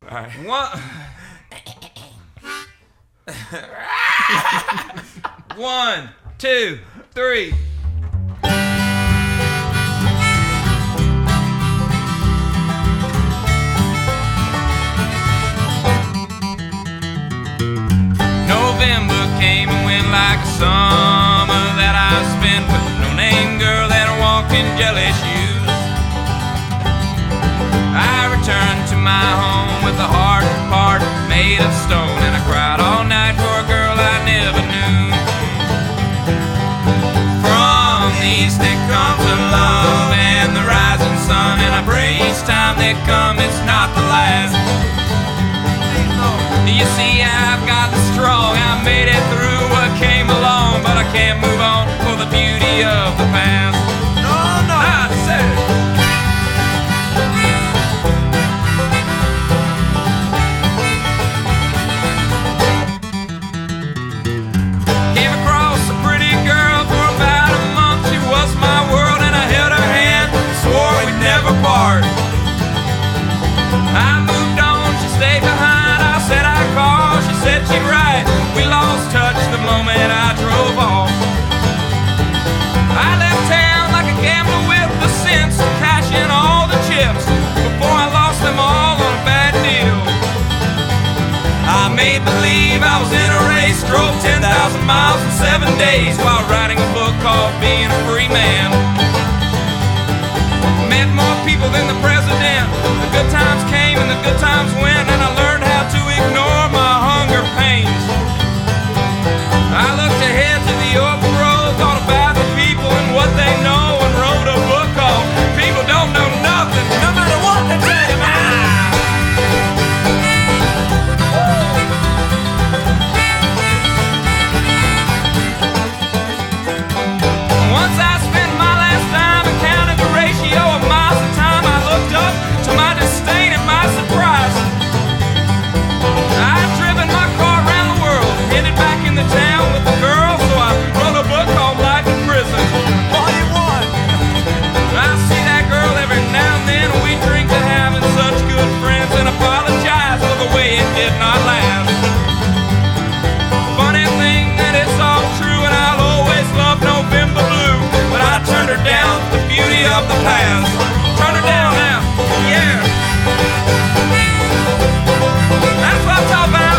All right. One, two, three. November came and went like a summer that I spent with a no-name girl that walked in jelly shoes. I returned to my home with a heart made of stone, and I cried all night for a girl I never knew. From the east it comes the love and the rising sun, and I pray each time they come it's not the last. You see, I've gotten strong, I made it through what came along, but I can't move on for the beauty of the past. No, I said came across a pretty girl for about a month. She was my world and I held her hand, swore we'd never part. I moved on, she stayed behind. I said I'd call, she said she'd write. We lost touch the moment I drove off. I left town like a gambler with the sense to cash in all the chips before I lost them all on a bad deal. I made believe I was in a race, drove 10,000 miles in 7 days while writing a book called Being a Free Man. Met more people than the president. The good times came and the good times went, and I learned how to ignore my hunger pains. I looked ahead to the open road, thought about the people and what they know, and wrote a book called People Don't Know Nothing, no matter what they tell you, man. Once I spent my last dime and counted the ratio of miles and time, I looked up to my disdain and my surprise. I'd driven my car around the world, headed back in the town with the girl, so I wrote a book called Life in Prison. Volume 1. I see that girl every now and then, we drink to having such good friends and apologize for the way it did not last. Funny thing that it's all true, and I'll always love November blue, but I turned her down for the beauty of the past. Turn her down now, yeah. That's what I'm talking about.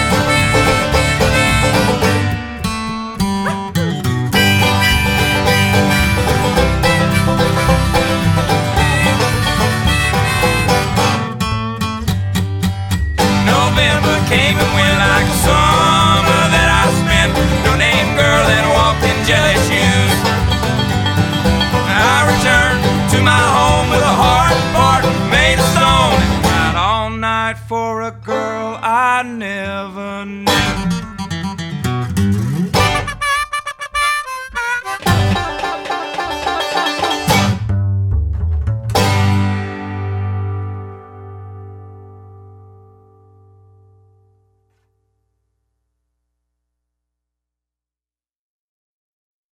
November came and went like a summer that I spent. No-name girl that walked in jelly shoes. I returned to my home with a heart made of stone, and cried all night for a girl I never knew.